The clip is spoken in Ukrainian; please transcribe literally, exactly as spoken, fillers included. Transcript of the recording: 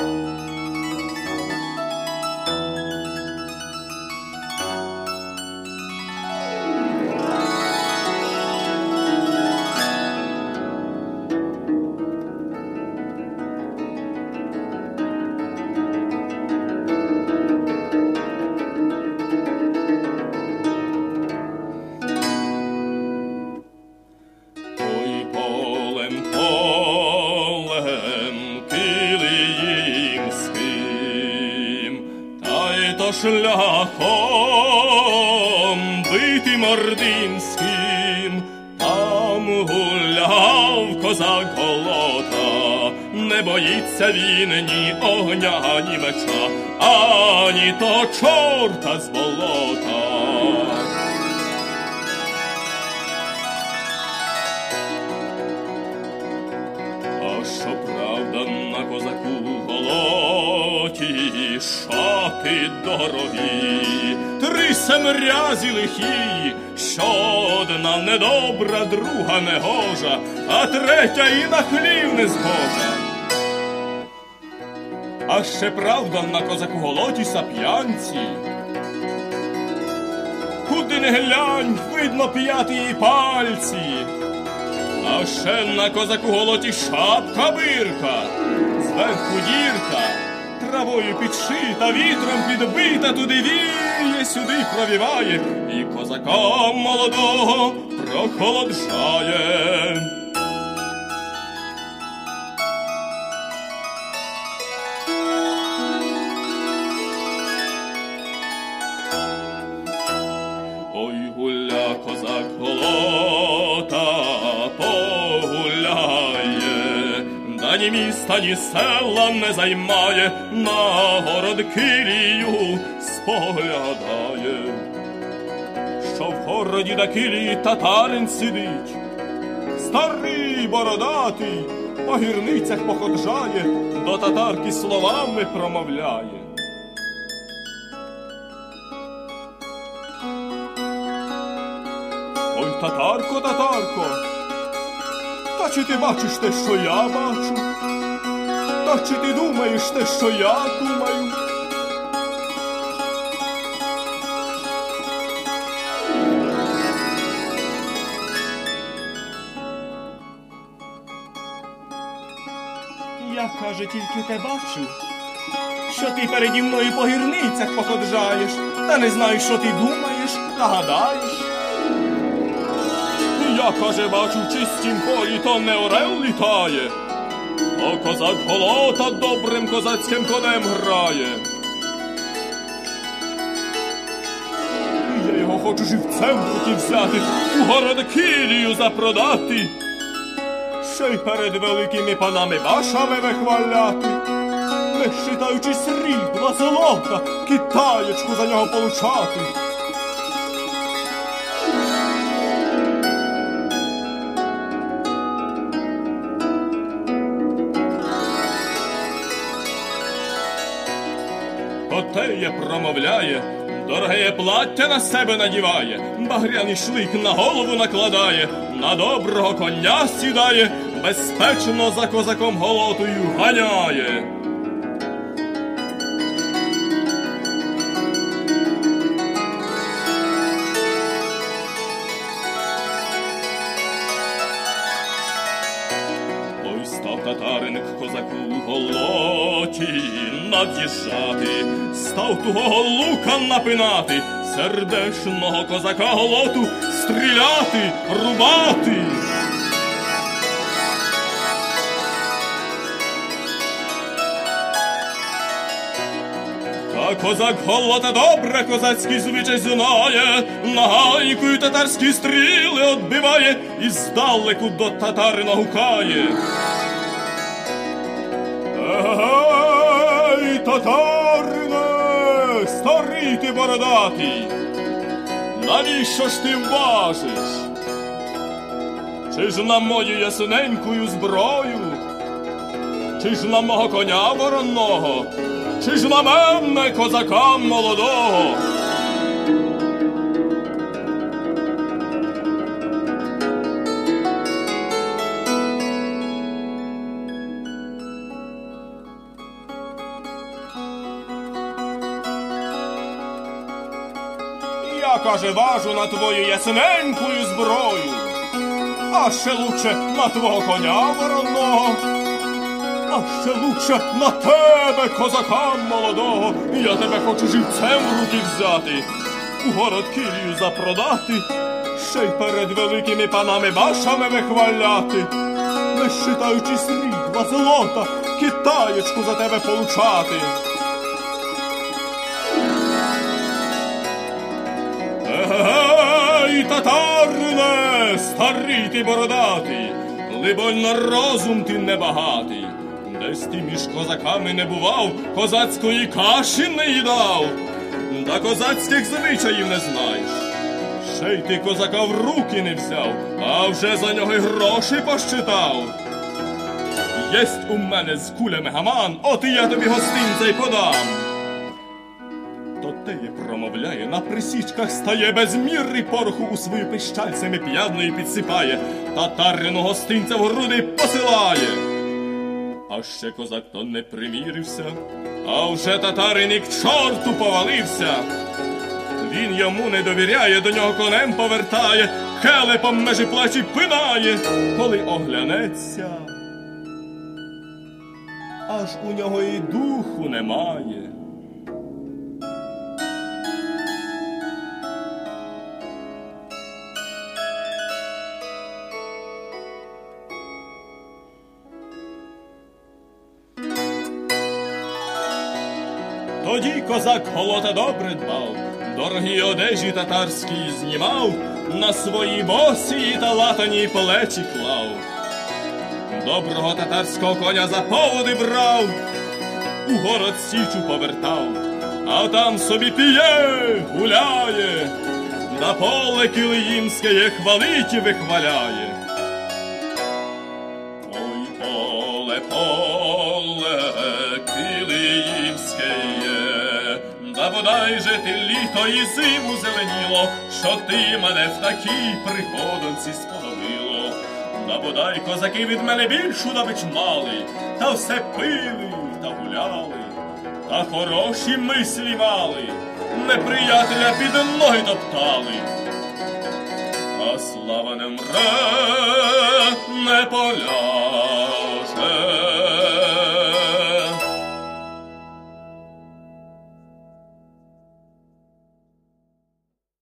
Шляхом битим ординським, там гуляв козак Голота. Не боїться він ні огня, ні меча, ані то чорта з болота. А що правда на козаку Голоті, шати дорогі, три семрязі лихі, що одна недобра, друга негожа, а третя і на хлів не згожа. А ще правда на козаку Голоті сап'янці, куди не глянь, видно п'яті її пальці. А ще на козаку Голоті шапка бирка, зверху дірка, травою підшита, вітром підбита, туди віє, сюди провіває, і козака молодого прохолоджає. Ой, гуля козак Голота, погуляє, да ні міста, ні села не займає, на город Килію споглядає. Що в городі да Килії татарин сидить, старий бородатий, по гірницях походжає, до татарки словами промовляє. Ой, татарко, татарко, та чи ти бачиш те, що я бачу? Та чи ти думаєш те, що я думаю? Я, каже, тільки те бачу, що ти переді мною по гірницях походжаєш, та не знаю, що ти думаєш та гадаєш. Я, каже, бачу, в чистім полі то не орел літає, а козак Голота добрим козацьким конем грає. Я його хочу живцем хотів взяти, у город Килію запродати, ще й перед великими панами вашами вихваляти, не щитаючи срібла, золота, китаєчку за нього получати. Отеє промовляє, дороге плаття на себе надіває, багряний шлик на голову накладає, на доброго коня сідає, безпечно за козаком Голотою ганяє. Ой, став татарин к козаку Голоті над'їжджати, став тугого лука напинати, сердешного козака Голоту стріляти, рубати. Та козак Голота добре козацький звичай знає, нагайкою татарські стріли отбиває і здалеку до татарина гукає. Ей, татарине, старий ти бородатий, навіщо ж ти важиш? Чи ж на мою ясненькую зброю? Чи ж на мого коня вороного? Чи ж на мене, козака молодого? я, каже, важу на твою ясненькую зброю, а ще лучше на твого коня вороного, а ще лучше на тебе, козака молодого. Я тебе хочу живцем в руки взяти, у город Київ запродати, ще й перед великими панами башами вихваляти, не щитаючи срібла, золота, китаєчку за тебе получати. Ей, татарине, старий ти бородатий, либонь на розум ти небагатий, десь ти між козаками не бував, козацької каші не їдав, та козацьких звичаїв не знаєш. Ще й ти козака в руки не взяв, а вже за нього й гроші пощитав. Єсть у мене з кулями гаман, от і я тобі гостинця й подам. То теє промовляє, на присічках стає, без міри пороху у свою пищальцями п'ядної підсипає, татарину гостинця в груди посилає. А ще козак то не примірився, а вже татарин і к чорту повалився. Він йому не довіряє, до нього конем повертає, келепом межі плачі пинає, коли оглянеться, аж у нього і духу немає. Тоді козак холота добре дбав, дорогі одежі татарські знімав, на свої босі та латані плечі клав. Доброго татарського коня за поводи брав, у город січу повертав, а там собі п'є, гуляє, на поле килиїмське хвалить і вихваляє. Ой, поле, поле килиїмське, та бодай же ти літо і зиму зеленіло, що ти мене в такій приходонці споловило. Та бодай козаки від мене більшу добич мали, та все пили та гуляли, та хороші мислі мали, неприятеля під ноги топтали. А слава не мре, не поля.